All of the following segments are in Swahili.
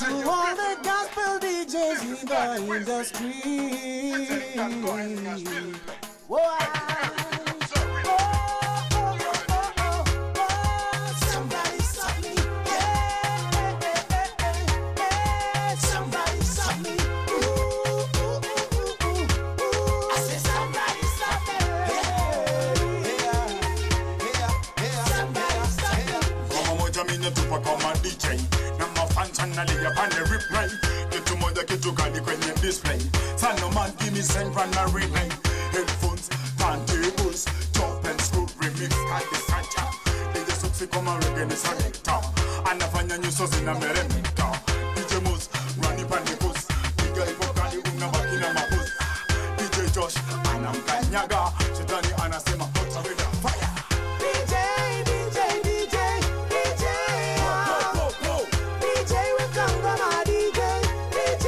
To all the gospel DJs in the industry. Whoa. Somebody stop me. Somebody stop me. I said somebody stop me. Somebody stop me. Kama moja mine tupa kama DJ na mafans analia pande replay. Kitu moja kitu kali kwenye display. Sana man give me send run a replay. Headphones, turntables, top and screw remix kadi sacha. DJ Suksi kama reggae ni selector. Anafanya nyuso zina meremeta. DJ Moose, run pande coast. Piga hip kali unabaki na mapus. DJ Josh, anamkanyaga. Shetani anasema hot with fire. DJ we come from a DJ. DJ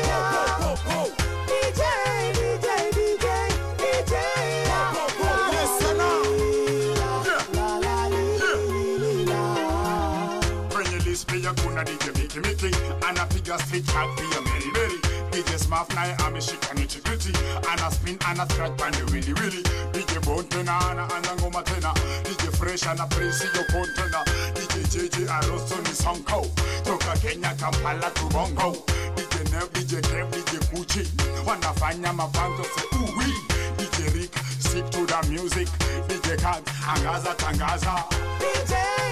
Kwenye list pia kuna DJ Miki anapiga street track pia Mary Mary. DJ Smurf naye ameshika nichi gritty. Ana spin ana scratch pande willy willy. DJ Bone tena anaanza ngoma tena. DJ Fresh ana presi yo kontena. DJ JJ Arosto ni Sonko. Toka Kenya Kampala to Bongo. DJ Nev, DJ Kev, DJ Kuchi wanafanya mabango se uwi. DJ Rick, stick to the music. DJ Kag, angaza tangaza. DJ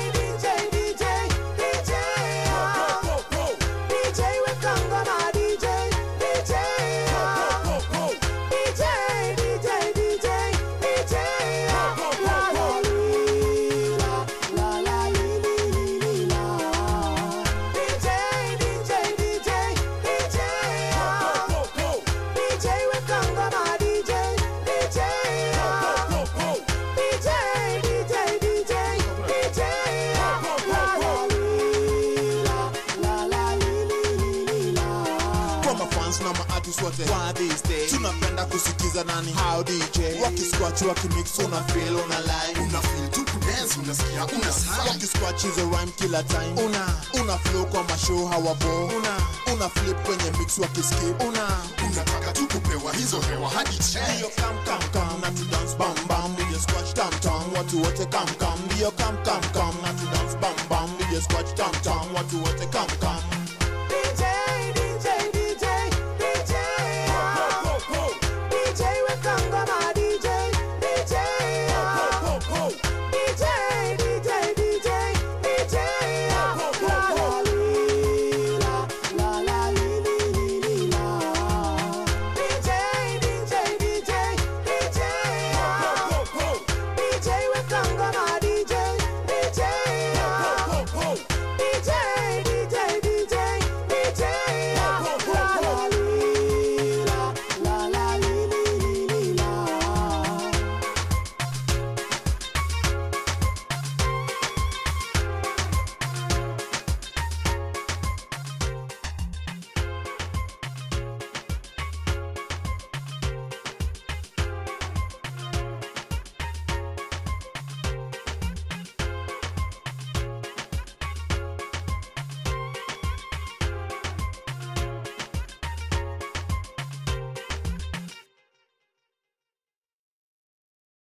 we come from a DJ. DJ Why these days tunapenda kusikiza nani how DJ wakisquatch wakimix una feel una line una feel tu kudance unasikia una sigh wakisquatch is a rhyme kila time una flow kwa mashow hawabo una flip kwenye mix wakiskip unataka tu kupewa hizo hewa hadi chini. Dio come na to dance bam bam DJ squatch tam tam watu wote come Dio come na to dance bam bam DJ squatch tam tam watu wote come DJ